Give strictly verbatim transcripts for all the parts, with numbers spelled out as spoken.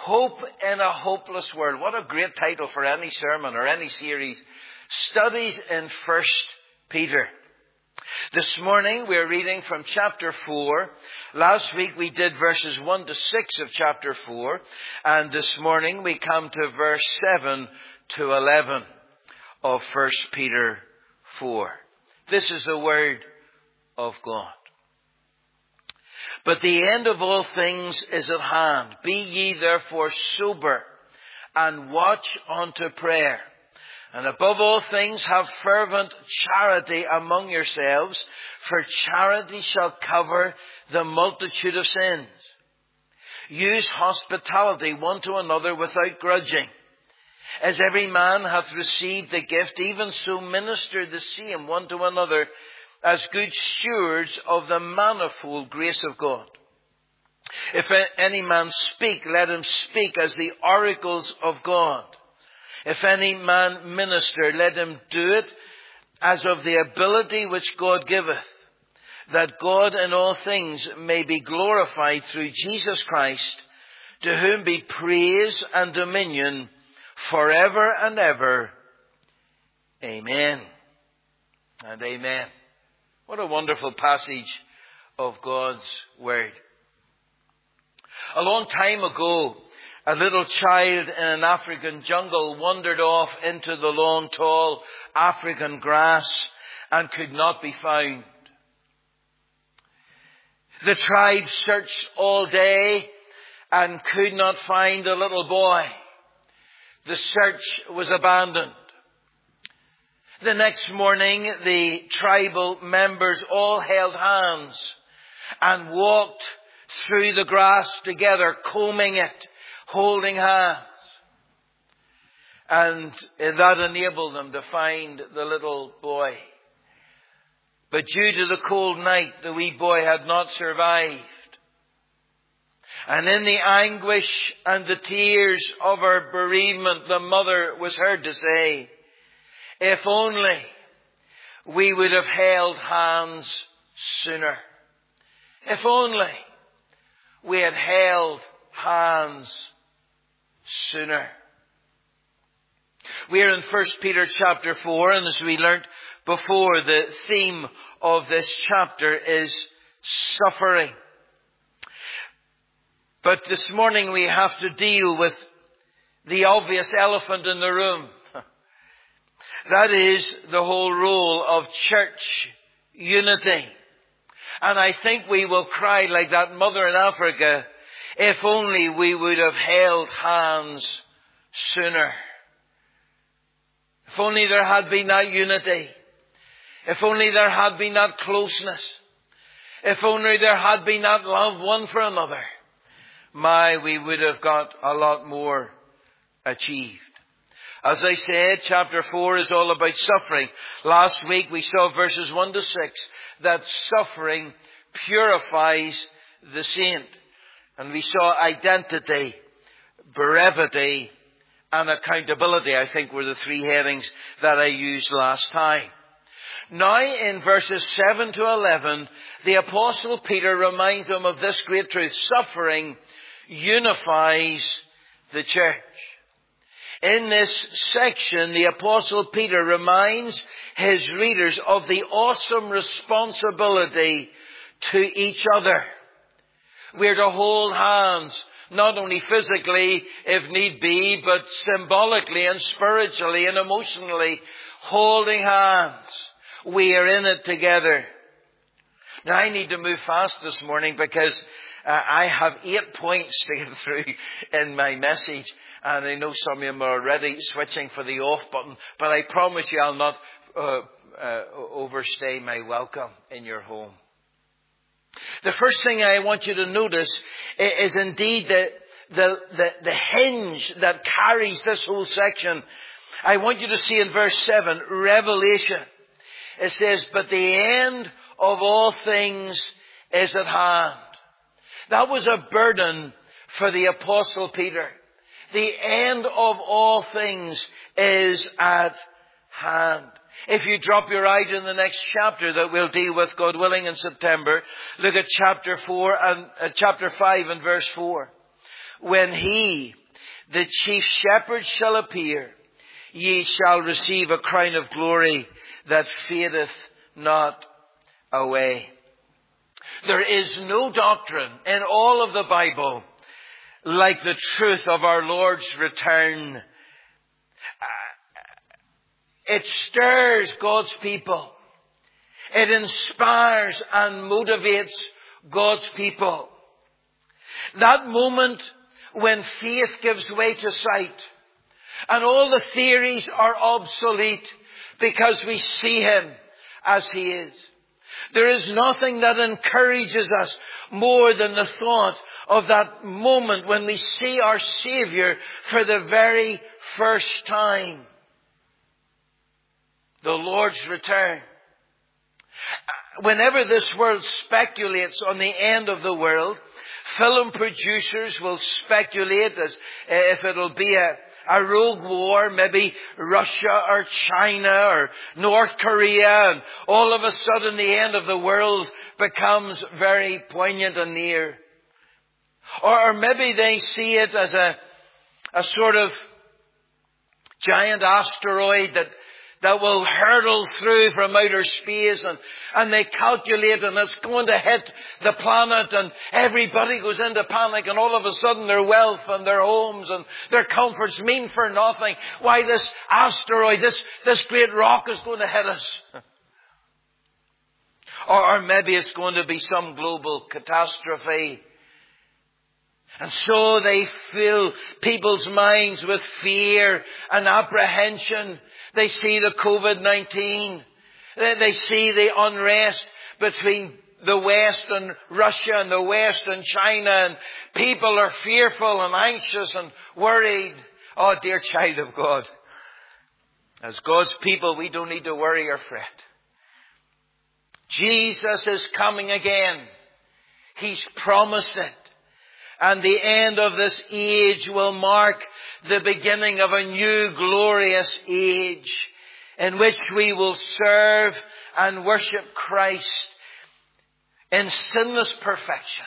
Hope in a Hopeless World. What a great title for any sermon or any series. Studies in First Peter. This morning we're reading from chapter four. Last week we did verses one to six of chapter four. And this morning we come to verse seven to eleven of First Peter four. This is the word of God. But the end of all things is at hand. Be ye therefore sober, and watch unto prayer. And above all things have fervent charity among yourselves, for charity shall cover the multitude of sins. Use hospitality one to another without grudging. As every man hath received the gift, even so minister the same one to another, as good stewards of the manifold grace of God. If any man speak, let him speak as the oracles of God. If any man minister, let him do it as of the ability which God giveth, that God in all things may be glorified through Jesus Christ, to whom be praise and dominion forever and ever. Amen and amen. What a wonderful passage of God's Word. A long time ago, a little child in an African jungle wandered off into the long, tall African grass and could not be found. The tribe searched all day and could not find the little boy. The search was abandoned. The next morning, the tribal members all held hands and walked through the grass together, combing it, holding hands. And that enabled them to find the little boy. But due to the cold night, the wee boy had not survived. And in the anguish and the tears of her bereavement, the mother was heard to say, if only we would have held hands sooner. If only we had held hands sooner. We are in First Peter chapter four, and as we learnt before, the theme of this chapter is suffering. But this morning we have to deal with the obvious elephant in the room. That is the whole role of church unity. And I think we will cry like that mother in Africa, if only we would have held hands sooner. If only there had been that unity. If only there had been that closeness. If only there had been that love one for another. My, we would have got a lot more achieved. As I said, chapter four is all about suffering. Last week we saw verses one to six that suffering purifies the saint. And we saw identity, brevity, and accountability, I think, were the three headings that I used last time. Now in verses seven to eleven, the Apostle Peter reminds them of this great truth. Suffering unifies the church. In this section, the Apostle Peter reminds his readers of the awesome responsibility to each other. We're to hold hands, not only physically, if need be, but symbolically and spiritually and emotionally, holding hands. We are in it together. Now, I need to move fast this morning because uh, I have eight points to get through in my message. And I know some of them are already switching for the off button. But I promise you I'll not uh, uh, overstay my welcome in your home. The first thing I want you to notice is indeed the, the, the, the hinge that carries this whole section. I want you to see in verse seven, revelation. It says, but the end of all things is at hand. That was a burden for the Apostle Peter. The end of all things is at hand. If you drop your eye to the next chapter that we'll deal with, God willing, in September, look at chapter four and uh, chapter five and verse four. when he, the chief shepherd, shall appear, ye shall receive a crown of glory that fadeth not away. There is no doctrine in all of the Bible like the truth of our Lord's return. It stirs God's people. It inspires and motivates God's people. That moment when faith gives way to sight and all the theories are obsolete because we see Him as He is. There is nothing that encourages us more than the thought of that moment when we see our Savior for the very first time. The Lord's return. Whenever this world speculates on the end of the world, film producers will speculate as if it'll be a, a rogue war, maybe Russia or China or North Korea, and all of a sudden the end of the world becomes very poignant and near. Or, or maybe they see it as a, a sort of giant asteroid that that will hurtle through from outer space, and, and they calculate, and it's going to hit the planet, and everybody goes into panic, and all of a sudden their wealth and their homes and their comforts mean for nothing. Why, this asteroid, this, this great rock is going to hit us. Or, or maybe it's going to be some global catastrophe. And so they fill people's minds with fear and apprehension. They see the covid nineteen. They see the unrest between the West and Russia and the West and China. And people are fearful and anxious and worried. Oh, dear child of God. As God's people, we don't need to worry or fret. Jesus is coming again. He's promised it. And the end of this age will mark the beginning of a new glorious age in which we will serve and worship Christ in sinless perfection.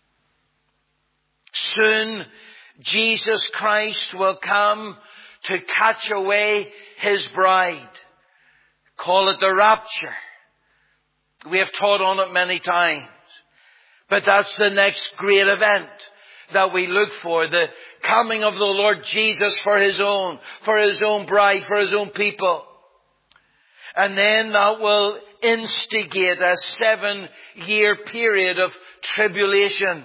Soon, Jesus Christ will come to catch away His bride. Call it the rapture. We have taught on it many times. But that's the next great event that we look for, the coming of the Lord Jesus for His own, for His own bride, for His own people. And then that will instigate a seven-year period of tribulation.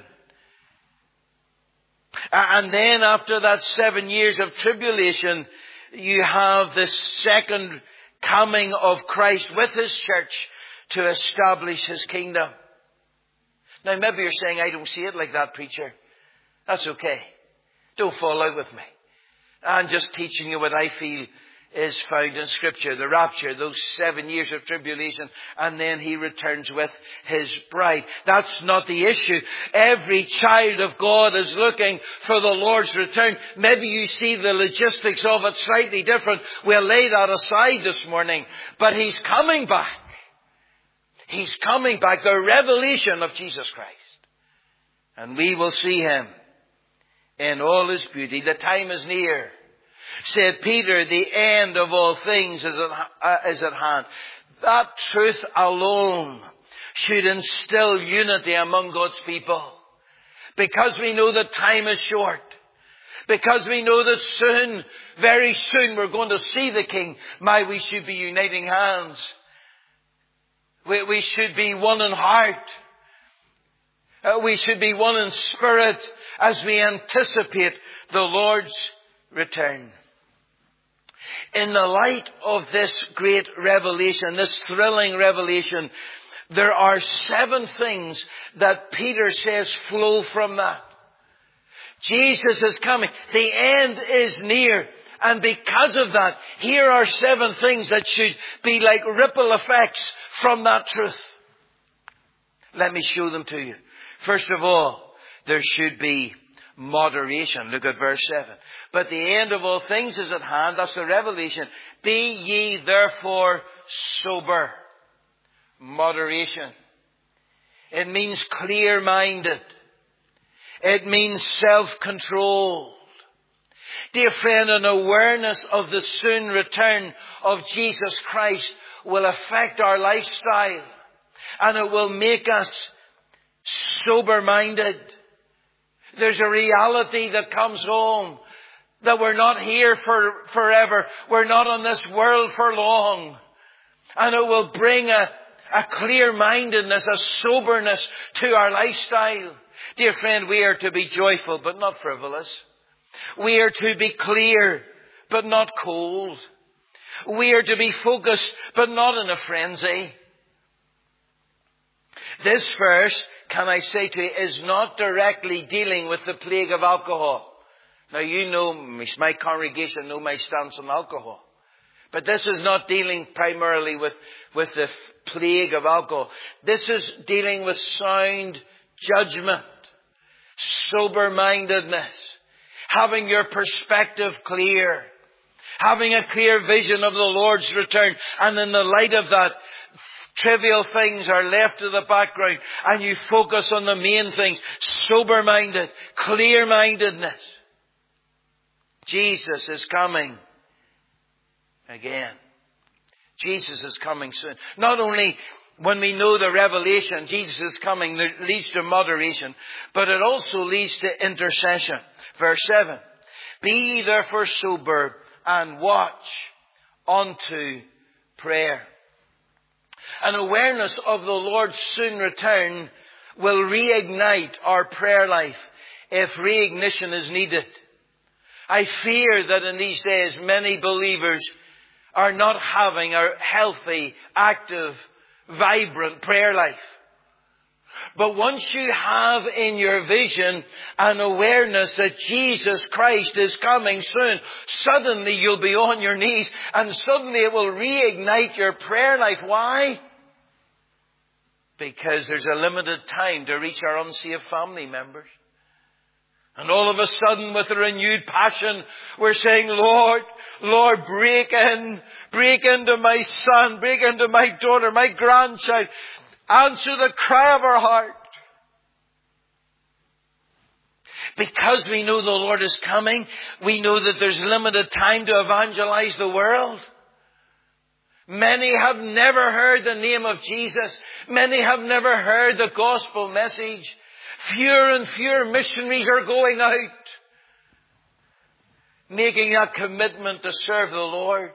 And then after that seven years of tribulation, you have the second coming of Christ with His church to establish His kingdom. Now maybe you're saying, I don't see it like that, preacher. That's okay. Don't fall out with me. I'm just teaching you what I feel is found in Scripture. The rapture, those seven years of tribulation, and then He returns with His bride. That's not the issue. Every child of God is looking for the Lord's return. Maybe you see the logistics of it slightly different. We'll lay that aside this morning. But He's coming back. He's coming back. The revelation of Jesus Christ. And we will see Him in all His beauty. The time is near. Said Peter, the end of all things is at, uh, is at hand. That truth alone should instill unity among God's people. Because we know that time is short. Because we know that soon, very soon, we're going to see the King. My, we should be uniting hands. We, we should be one in heart. Uh, we should be one in spirit as we anticipate the Lord's return. In the light of this great revelation, this thrilling revelation, there are seven things that Peter says flow from that. Jesus is coming. The end is near. And because of that, here are seven things that should be like ripple effects from that truth. Let me show them to you. First of all, there should be moderation. Look at verse seven. But the end of all things is at hand. That's the revelation. Be ye therefore sober. Moderation. It means clear-minded. It means self-control. Dear friend, an awareness of the soon return of Jesus Christ will affect our lifestyle, and it will make us sober-minded. There's a reality that comes home, that we're not here for forever. We're not on this world for long. And it will bring a, a clear-mindedness, a soberness to our lifestyle. Dear friend, we are to be joyful, but not frivolous. We are to be clear, but not cold. We are to be focused, but not in a frenzy. This verse, can I say to you, is not directly dealing with the plague of alcohol. Now, you know, my congregation know my stance on alcohol. But this is not dealing primarily with, with the plague of alcohol. This is dealing with sound judgment, sober-mindedness, having your perspective clear, having a clear vision of the Lord's return. And in the light of that, trivial things are left to the background and you focus on the main things. Sober-minded, clear-mindedness. Jesus is coming again. Jesus is coming soon. Not only when we know the revelation, Jesus is coming, that leads to moderation, but it also leads to intercession. Verse seven. Be ye therefore sober and watch unto prayer. An awareness of the Lord's soon return will reignite our prayer life if reignition is needed. I fear that in these days many believers are not having a healthy, active, vibrant prayer life. But once you have in your vision an awareness that Jesus Christ is coming soon, suddenly you'll be on your knees and suddenly it will reignite your prayer life. Why? Because there's a limited time to reach our unsaved family members. And all of a sudden, with a renewed passion, we're saying, Lord, Lord, break in, break into my son, break into my daughter, my grandchild. Answer the cry of our heart. Because we know the Lord is coming, we know that there's limited time to evangelize the world. Many have never heard the name of Jesus. Many have never heard the gospel message. Fewer and fewer missionaries are going out, making a commitment to serve the Lord.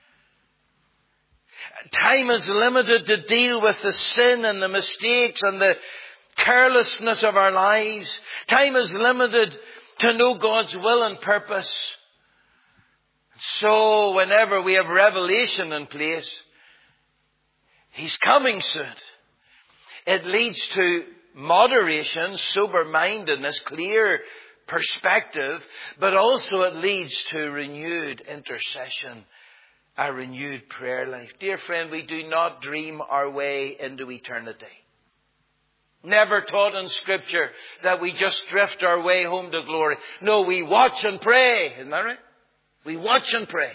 Time is limited to deal with the sin and the mistakes and the carelessness of our lives. Time is limited to know God's will and purpose. So whenever we have revelation in place, He's coming soon. It leads to moderation, sober-mindedness, clear perspective, but also it leads to renewed intercession, a renewed prayer life. Dear friend, we do not dream our way into eternity. Never taught in Scripture that we just drift our way home to glory. No, we watch and pray. Isn't that right? We watch and pray.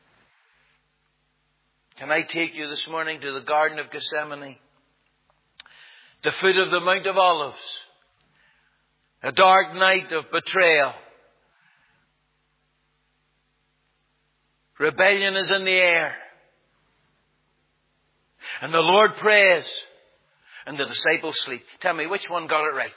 Can I take you this morning to the Garden of Gethsemane? The foot of the Mount of Olives. A dark night of betrayal. Rebellion is in the air. And the Lord prays. And the disciples sleep. Tell me, which one got it right?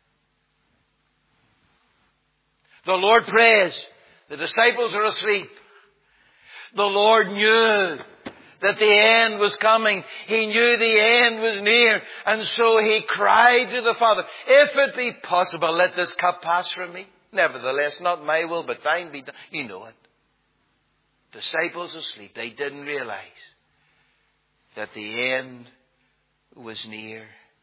The Lord prays. The disciples are asleep. The Lord knew that the end was coming. He knew the end was near. And so He cried to the Father, if it be possible, let this cup pass from me. Nevertheless, not my will, but thine be done. You know it. Disciples asleep. They didn't realize that the end was near.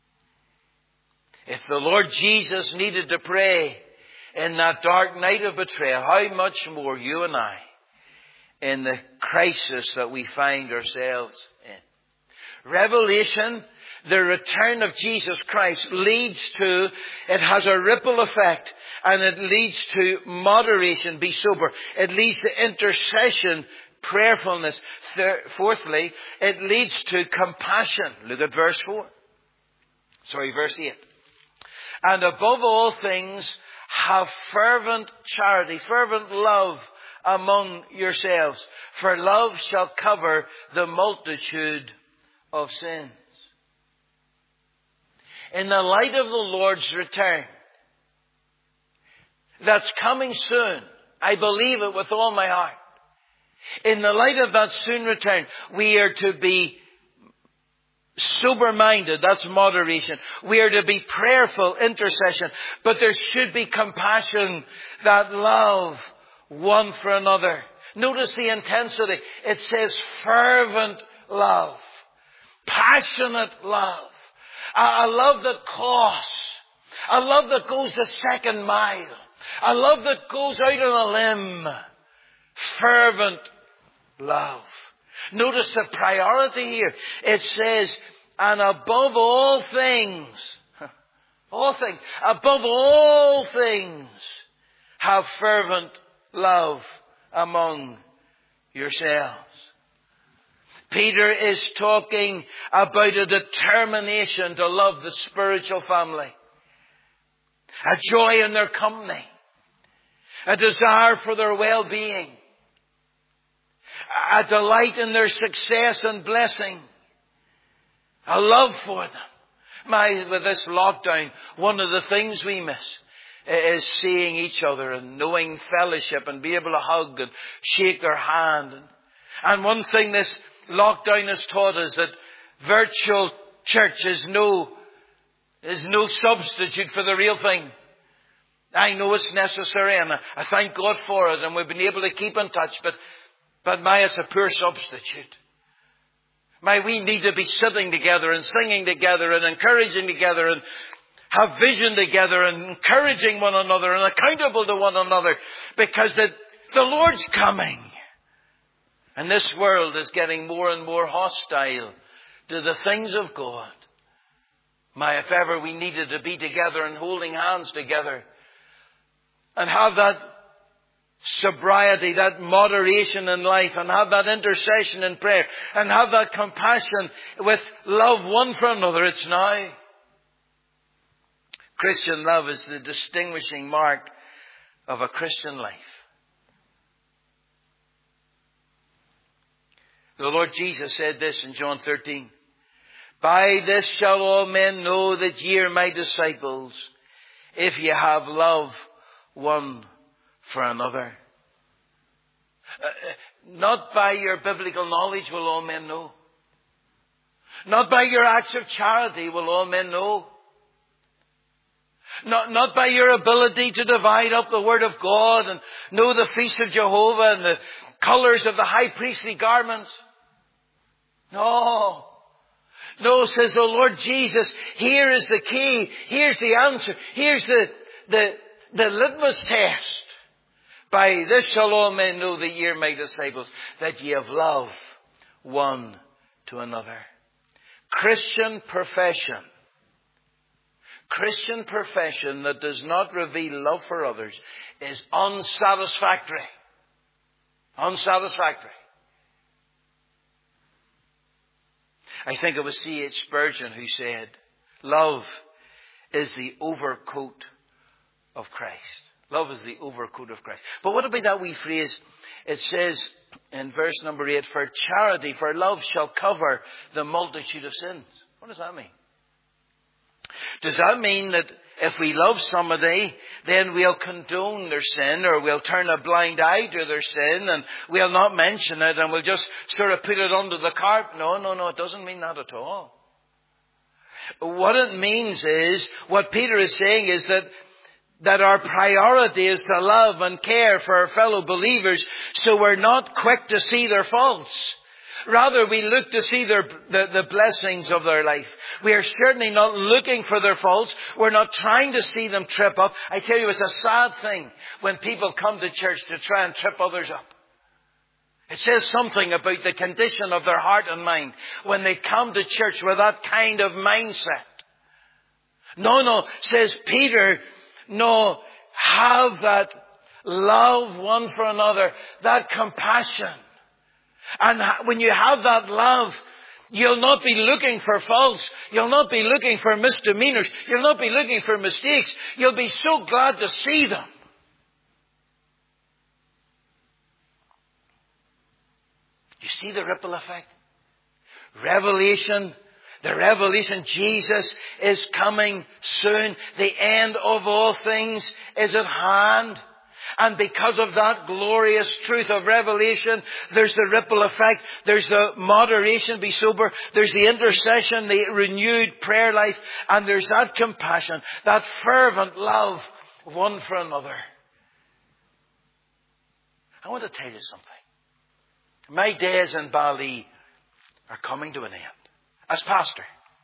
If the Lord Jesus needed to pray in that dark night of betrayal, how much more you and I in the crisis that we find ourselves in. Revelation, the return of Jesus Christ, leads to, it has a ripple effect, and it leads to moderation, be sober. It leads to intercession, prayerfulness. Fourthly, it leads to compassion. Look at verse four. Sorry, verse eight. And above all things, have fervent charity, fervent love among yourselves. For love shall cover the multitude of sins. In the light of the Lord's return, that's coming soon. I believe it with all my heart. In the light of that soon return, we are to be sober-minded. That's moderation. We are to be prayerful, intercession. But there should be compassion, that love one for another. Notice the intensity. It says fervent love. Passionate love. A, a love that costs. A love that goes the second mile. A love that goes out on a limb. Fervent love. Notice the priority here. It says, and above all things, all things, above all things, have fervent love among yourselves. Peter is talking about a determination to love the spiritual family. A joy in their company. A desire for their well-being. A delight in their success and blessing. A love for them. My, with this lockdown, one of the things we miss is seeing each other and knowing fellowship and be able to hug and shake their hand. And one thing this lockdown has taught us, that virtual church is no, is no substitute for the real thing. I know it's necessary and I thank God for it, and we've been able to keep in touch, but, but my, it's a poor substitute. My, we need to be sitting together and singing together and encouraging together and have vision together and encouraging one another and accountable to one another, because the, the Lord's coming. And this world is getting more and more hostile to the things of God. My, if ever we needed to be together and holding hands together and have that sobriety, that moderation in life, and have that intercession in prayer, and have that compassion with love one for another, it's now. Christian love is the distinguishing mark of a Christian life. The Lord Jesus said this in John thirteen. By this shall all men know that ye are my disciples, if ye have love one for another. Uh, not by your biblical knowledge will all men know. Not by your acts of charity will all men know. Not, not by your ability to divide up the Word of God and know the feast of Jehovah and the colours of the high priestly garments. No. No, says the Lord Jesus, here is the key. Here's the answer. Here's the, the, the litmus test. By this shall all men know that ye are my disciples, that ye have love one to another. Christian profession. Christian profession that does not reveal love for others is unsatisfactory. Unsatisfactory. I think it was C H Spurgeon who said, love is the overcoat of Christ. Love is the overcoat of Christ. But what about that wee phrase? It says in verse number eight, for charity, for love shall cover the multitude of sins. What does that mean? Does that mean that if we love somebody, then we'll condone their sin, or we'll turn a blind eye to their sin and we'll not mention it and we'll just sort of put it under the carpet? No, no, no, it doesn't mean that at all. What it means is, what Peter is saying is that that our priority is to love and care for our fellow believers, so we're not quick to see their faults. Rather, we look to see their, the, the blessings of their life. We are certainly not looking for their faults. We're not trying to see them trip up. I tell you, it's a sad thing when people come to church to try and trip others up. It says something about the condition of their heart and mind when they come to church with that kind of mindset. No, no, says Peter, no, have that love one for another, that compassion. And when you have that love, You'll not be looking for faults. You'll not be looking for misdemeanors. You'll not be looking for mistakes. You'll be so glad to see them. You see the ripple effect? Revelation, the revelation, Jesus is coming soon. The end of all things is at hand. And because of that glorious truth of revelation, there's the ripple effect. There's the moderation, be sober. There's the intercession, the renewed prayer life. And there's that compassion, that fervent love one for another. I want to tell you something. My days in Bali are coming to an end as pastor.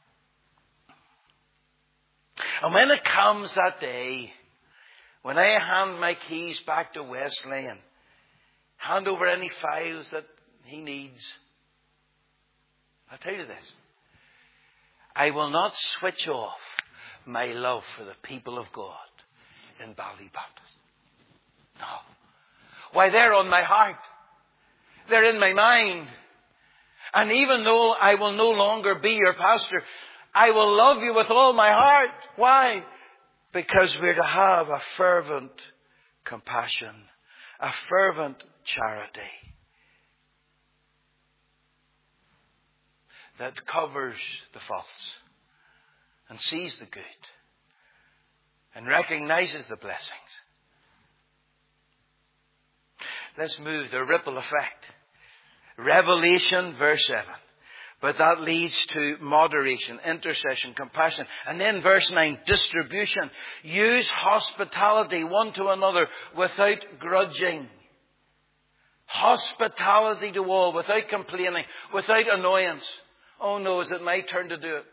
And when it comes that day, when I hand my keys back to Wesley and hand over any files that he needs, I'll tell you this. I will not switch off my love for the people of God in Bali Baptist. No. Why, they're on my heart. They're in my mind. And even though I will no longer be your pastor, I will love you with all my heart. Why? Because we're to have a fervent compassion, a fervent charity that covers the faults and sees the good and recognizes the blessings. Let's move the ripple effect. Revelation, verse seven. But that leads to moderation, intercession, compassion. And then verse nine, distribution. Use hospitality one to another without grudging. Hospitality to all without complaining, without annoyance. Oh no, is it my turn to do it?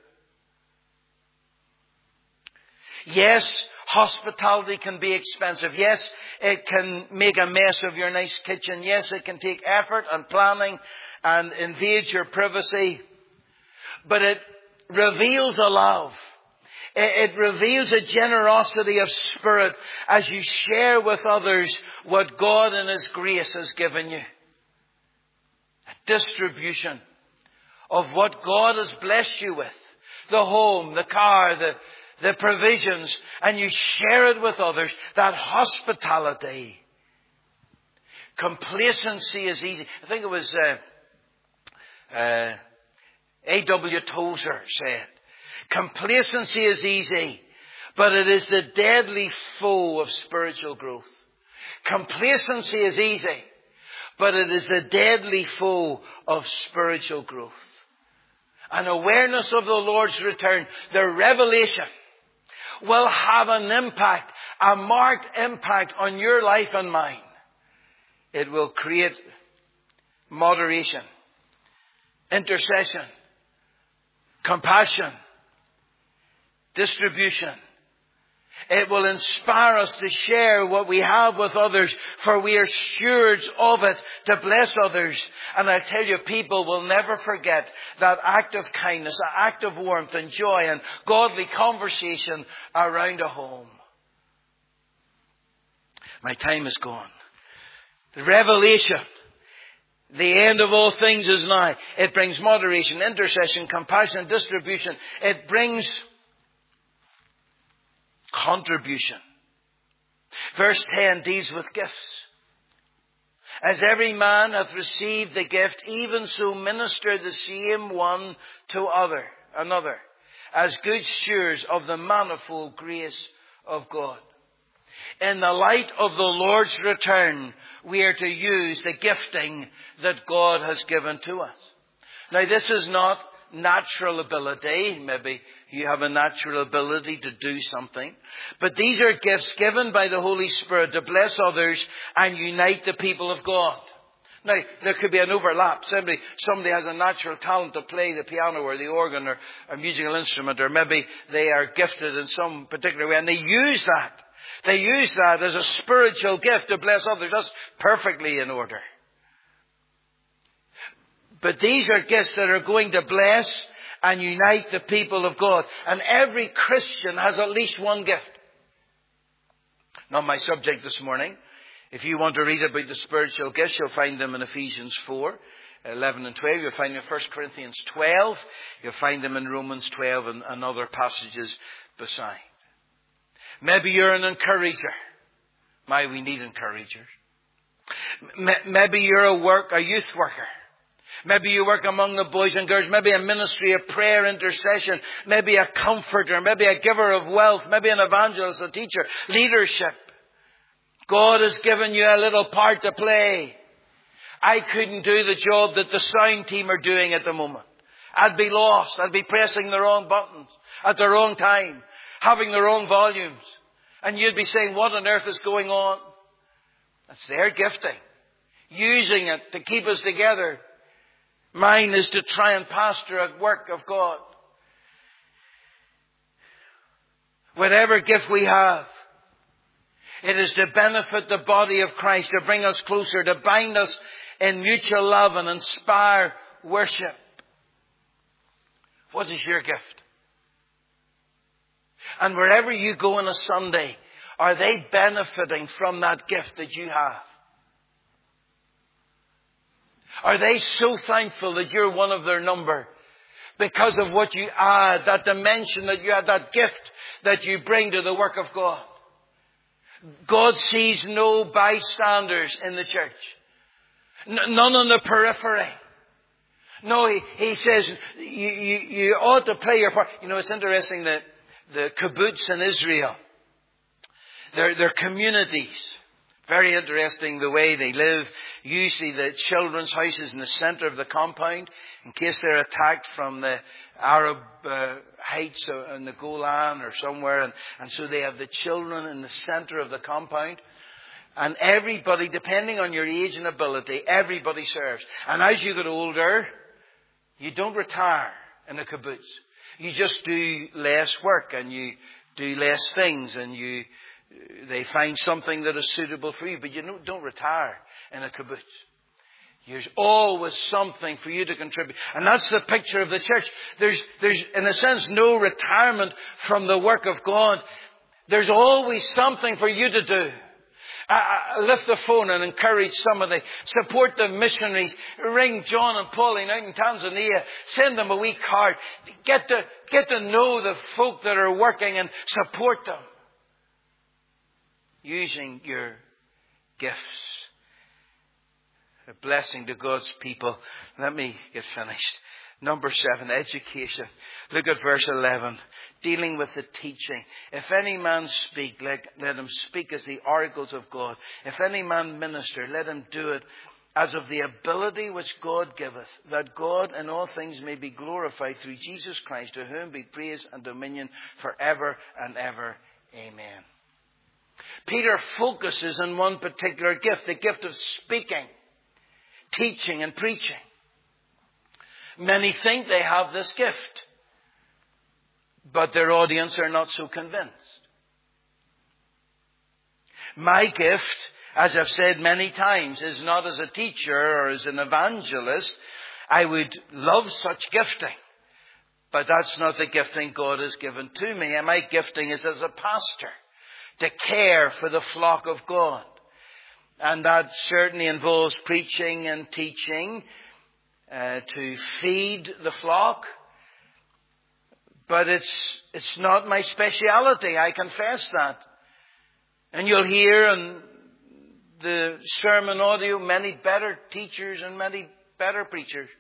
Yes, hospitality can be expensive. Yes, it can make a mess of your nice kitchen. Yes, it can take effort and planning and invade your privacy. But it reveals a love. It reveals a generosity of spirit as you share with others what God in His grace has given you. A distribution of what God has blessed you with. The home, the car, the The provisions, and you share it with others. That hospitality. Complacency is easy. I think it was uh, uh, A W Tozer said, complacency is easy, but it is the deadly foe of spiritual growth. Complacency is easy, but it is the deadly foe of spiritual growth. An awareness of the Lord's return, the revelation, will have an impact, a marked impact on your life and mine. It will create moderation, intercession, compassion, distribution. It will inspire us to share what we have with others, for we are stewards of it to bless others. And I tell you, people will never forget that act of kindness, an act of warmth and joy and godly conversation around a home. My time is gone. The revelation, the end of all things is nigh. It brings moderation, intercession, compassion, distribution. It brings contribution. Verse ten deals with gifts. As every man hath received the gift, even so minister the same one to other, another, as good stewards of the manifold grace of God. In the light of the Lord's return, we are to use the gifting that God has given to us. Now, this is not natural ability. Maybe you have a natural ability to do something. But these are gifts given by the Holy Spirit to bless others and unite the people of God. Now, there could be an overlap. Somebody, somebody has a natural talent to play the piano or the organ or a musical instrument, or maybe they are gifted in some particular way, and they use that. They use that as a spiritual gift to bless others. That's perfectly in order. But these are gifts that are going to bless and unite the people of God. And every Christian has at least one gift. Not my subject this morning. If you want to read about the spiritual gifts, you'll find them in Ephesians four. eleven and twelve. You'll find them in First Corinthians twelve. You'll find them in Romans twelve and, and other passages beside. Maybe you're an encourager. My, we need encouragers. Maybe you're a work, a youth worker. Maybe you work among the boys and girls. Maybe a ministry of prayer, intercession. Maybe a comforter. Maybe a giver of wealth. Maybe an evangelist, a teacher. Leadership. God has given you a little part to play. I couldn't do the job that the sound team are doing at the moment. I'd be lost. I'd be pressing the wrong buttons at the wrong time, having the wrong volumes. And you'd be saying, what on earth is going on? That's their gifting. Using it to keep us together. Mine is to try and pastor a work of God. Whatever gift we have, it is to benefit the body of Christ, to bring us closer, to bind us in mutual love and inspire worship. What is your gift? And wherever you go on a Sunday, are they benefiting from that gift that you have? Are they so thankful that you're one of their number because of what you add, that dimension that you add, that gift that you bring to the work of God? God sees no bystanders in the church. N- none on the periphery. No, he, he says you, you, you ought to play your part. You know, it's interesting that the kibbutz in Israel, their, their communities, very interesting the way they live. Usually the children's house is in the center of the compound in case they're attacked from the Arab uh, heights in the Golan or somewhere. And, and so they have the children in the center of the compound. And everybody, depending on your age and ability, everybody serves. And as you get older, you don't retire in a kibbutz. You just do less work and you do less things and you they find something that is suitable for you. But you don't, don't retire in a kibbutz. There's always something for you to contribute. And that's the picture of the church. There's, there's in a sense, no retirement from the work of God. There's always something for you to do. I, I lift the phone and encourage somebody. Support the missionaries. Ring John and Pauline out in Tanzania. Send them a wee card. Get to, get to know the folk that are working and support them. Using your gifts. A blessing to God's people. Let me get finished. Number seven, education. Look at verse eleven. Dealing with the teaching. If any man speak, let, let him speak as the oracles of God. If any man minister, let him do it as of the ability which God giveth, that God in all things may be glorified through Jesus Christ, to whom be praise and dominion forever and ever. Amen. Peter focuses on one particular gift, the gift of speaking, teaching and preaching. Many think they have this gift, but their audience are not so convinced. My gift, as I've said many times, is not as a teacher or as an evangelist. I would love such gifting, but that's not the gifting God has given to me. And my gifting is as a pastor, to care for the flock of God. And that certainly involves preaching and teaching, uh, to feed the flock. But it's, it's not my speciality, I confess that. And you'll hear on the sermon audio many better teachers and many better preachers.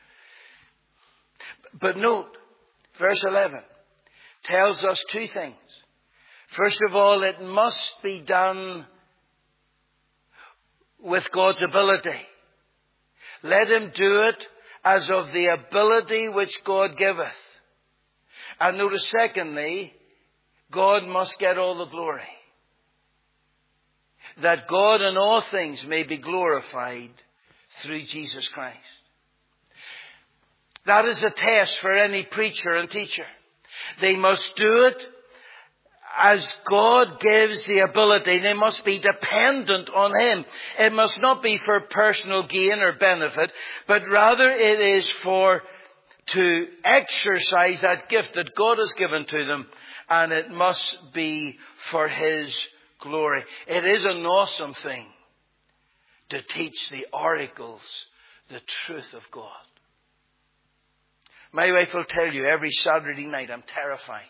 But note, verse eleven tells us two things. First of all, it must be done with God's ability. Let him do it as of the ability which God giveth. And notice secondly, God must get all the glory. That God in all things may be glorified through Jesus Christ. That is a test for any preacher and teacher. They must do it as God gives the ability. They must be dependent on him. It must not be for personal gain or benefit, but rather it is for to exercise that gift that God has given to them, and it must be for his glory. It is an awesome thing to teach the oracles, the truth of God. My wife will tell you every Saturday night I'm terrified.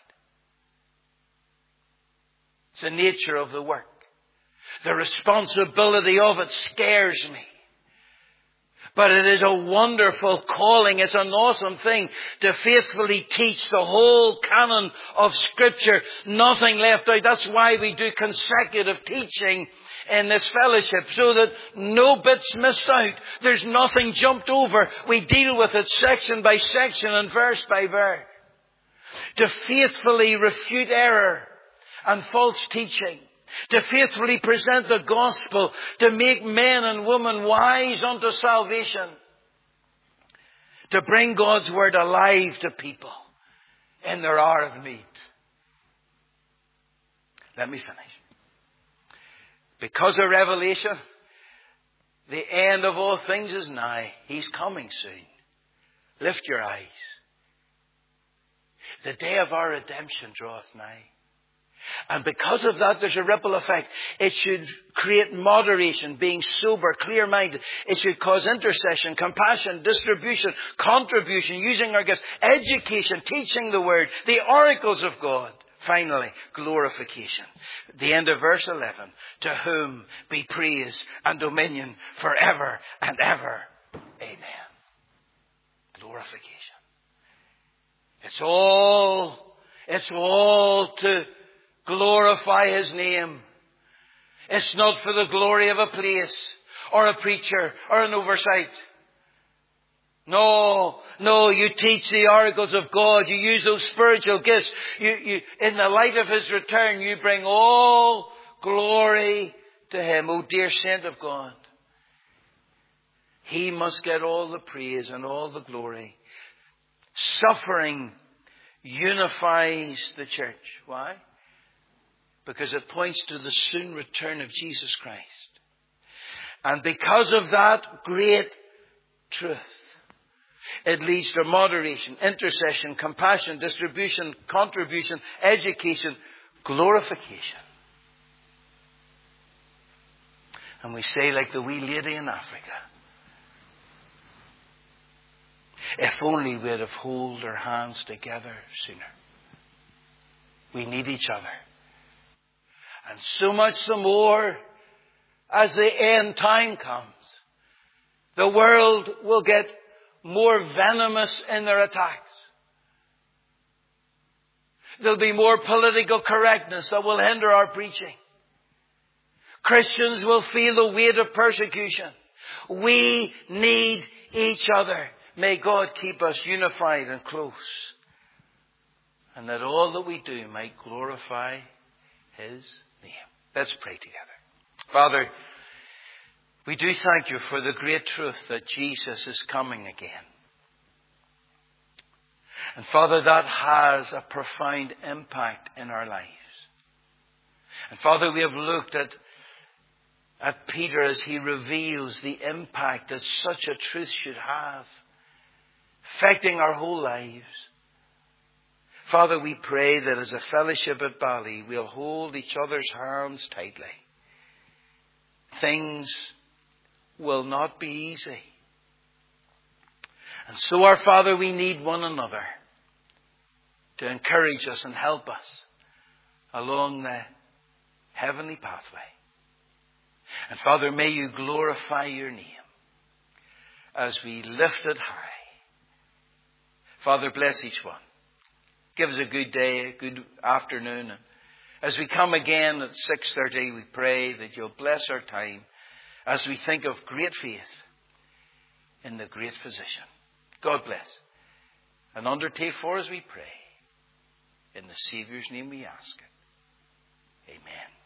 It's the nature of the work. The responsibility of it scares me. But it is a wonderful calling. It's an awesome thing to faithfully teach the whole canon of Scripture. Nothing left out. That's why we do consecutive teaching in this fellowship, so that no bit's missed out. There's nothing jumped over. We deal with it section by section and verse by verse. To faithfully refute error and false teaching. To faithfully present the gospel. To make men and women wise unto salvation. To bring God's word alive to people in their hour of need. Let me finish. Because of Revelation, the end of all things is nigh. He's coming soon. Lift your eyes. The day of our redemption draweth nigh. And because of that, there's a ripple effect. It should create moderation, being sober, clear-minded. It should cause intercession, compassion, distribution, contribution, using our gifts, education, teaching the word, the oracles of God. Finally, glorification. The end of verse eleven. To whom be praise and dominion forever and ever. Amen. Glorification. It's all, it's all to glorify His name. It's not for the glory of a place or a preacher or an oversight. No, no, you teach the oracles of God. You use those spiritual gifts. You, you, in the light of His return, you bring all glory to Him. Oh, dear saint of God. He must get all the praise and all the glory. Suffering unifies the church. Why? Because it points to the soon return of Jesus Christ. And because of that great truth, it leads to moderation, intercession, compassion, distribution, contribution, education, glorification. And we say like the wee lady in Africa, if only we'd have hold our hands together sooner. We need each other. And so much the more as the end time comes, the world will get more venomous in their attacks. There'll be more political correctness that will hinder our preaching. Christians will feel the weight of persecution. We need each other. May God keep us unified and close. And that all that we do might glorify His name. Let's pray together. Father, we do thank You for the great truth that Jesus is coming again. And Father, that has a profound impact in our lives. And Father, we have looked at, at Peter as he reveals the impact that such a truth should have, affecting our whole lives. Father, we pray that as a fellowship at Bali, we'll hold each other's hands tightly. Things will not be easy. And so, our Father, we need one another to encourage us and help us along the heavenly pathway. And Father, may You glorify Your name as we lift it high. Father, bless each one. Give us a good day, a good afternoon. And as we come again at six thirty, we pray that You'll bless our time as we think of great faith in the great physician. God bless. And undertake for us, we pray. In the Saviour's name we ask it. Amen.